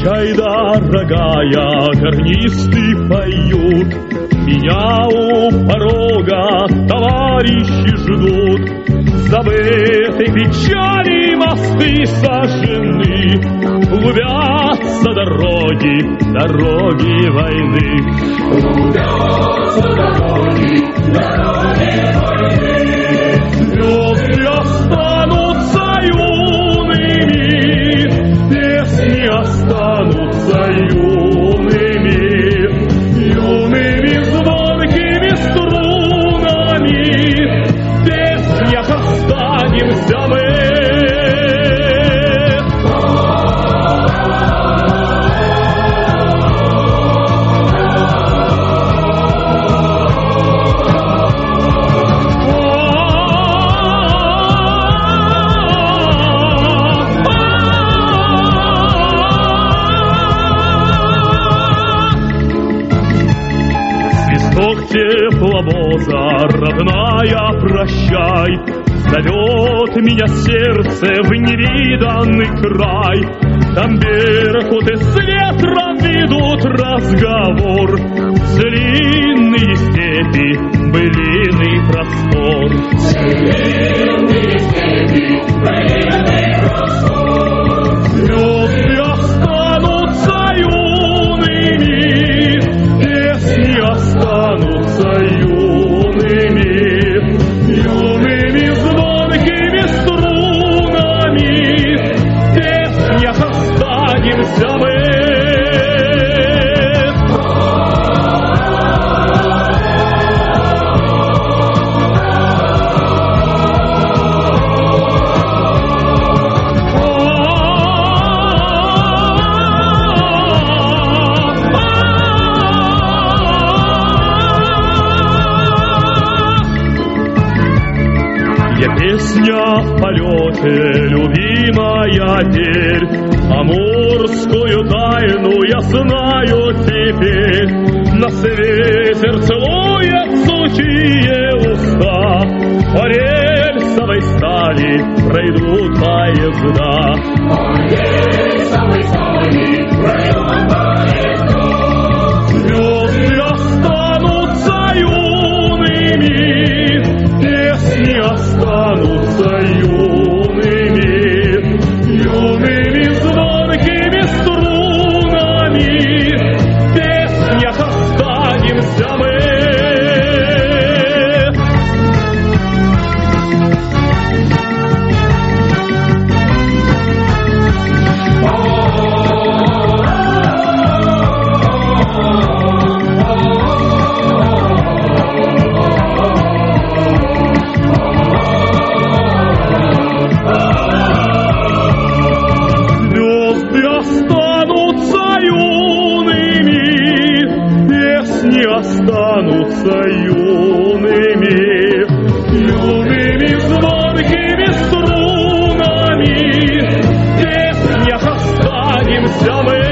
Прощай, дорогая, гарнисты поют, меня у порога товарищи ждут. Забытой печали мосты сожжены, клубятся дороги, дороги войны. Клубятся дороги, дороги войны. Звезды останутся юными, песни останутся юными, юными звонкими струнами. В песнях останемся мы. Тепловоза, родная, прощай, зовет меня сердце в невиданный край. Там беркут и с ветром ведут разговор, длинные степи, былиный простор. Длинные степи, былиный простор. Звезды останутся юными, песни останутся юными, юными звонкими струнами. В песнях останемся мы. Песня в полете, любимая терь, амурскую тайну я знаю теперь. На свете целует сухие уста, по рельсовой стали пройдут поезда. По рельсовой стали пройдут поезда. Звезды останутся юными, песни останутся юными, юными звонкими струнами. В песнях останемся мы. Останутся юными, юными звонкими струнами. В песнях останемся мы.